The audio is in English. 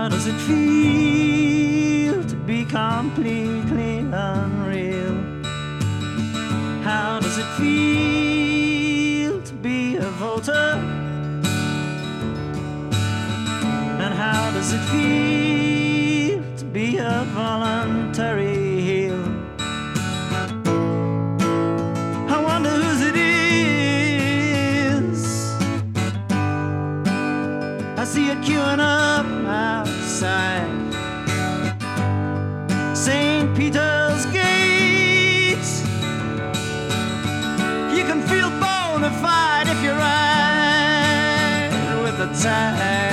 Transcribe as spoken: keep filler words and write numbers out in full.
How does it feel to be completely unreal? How does it feel to be a voter? And how does it feel to be a voluntary heel? I wonder whose it is. I see it queuing up outside Saint Peter's Gate. You can feel bona fide if you ride with the tide.